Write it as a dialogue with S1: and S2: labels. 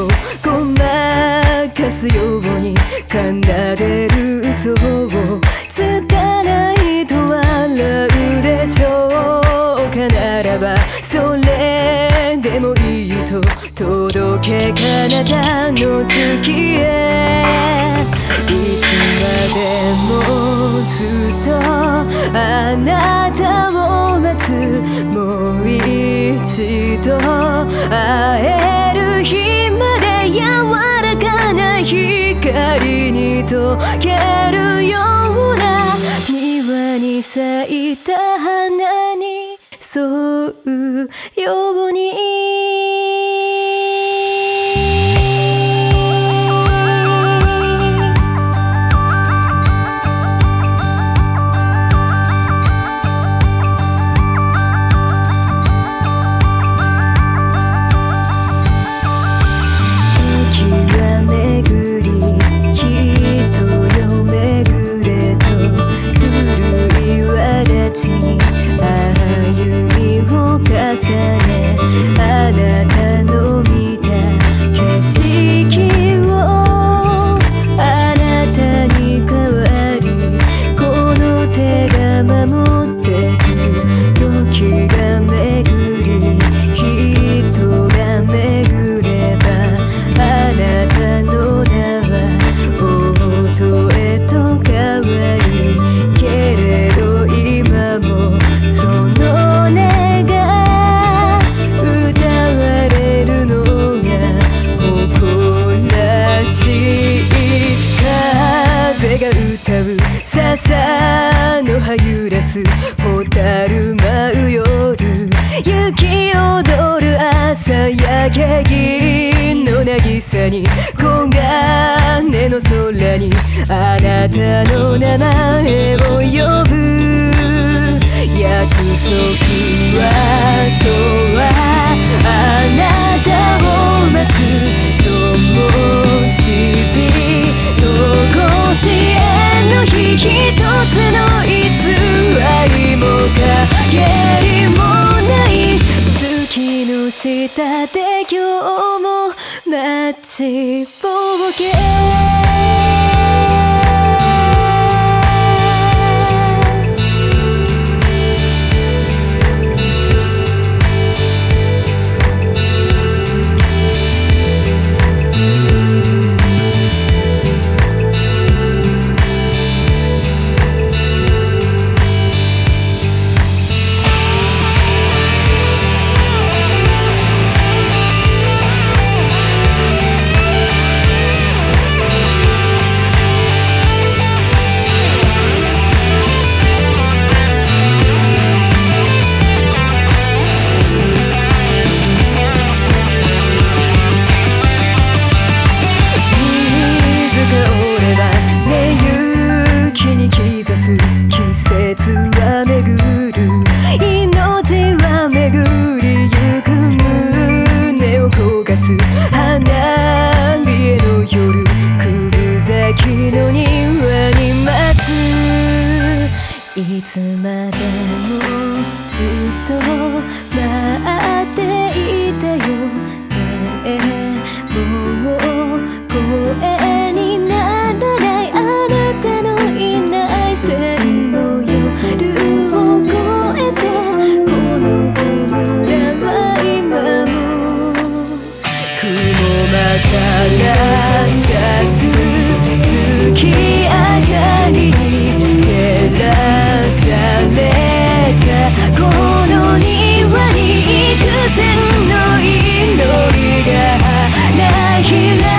S1: ごまかすように奏でる嘘を拙いと笑うでしょうか。ならばそれでもいいと届け彼方の月へ。いつまでもずっとあなたを待つ。もう一度会える日まで柔らかな光に溶けるような庭に咲いた花に沿うように。あなたの見た景色をあなたに代わりこの手が守ってく。時が巡り人が巡ればあなたの名は音へと変わるけれど今もその願い風が歌う笹の葉揺らす蛍舞う夜雪踊る朝焼け銀の渚に黄金の空にあなたの名前を呼ぶ。約束はとはあなたを待つ灯火残しへの日一つの偽りも陰りもない月の下で今日も待ちぼけ。いつまでもずっと待っていたよね。もう声にならないあなたのいない線の夜を越えてこの村は今も雲間から差す月明かりに照らされたこの庭に幾千の祈りが花開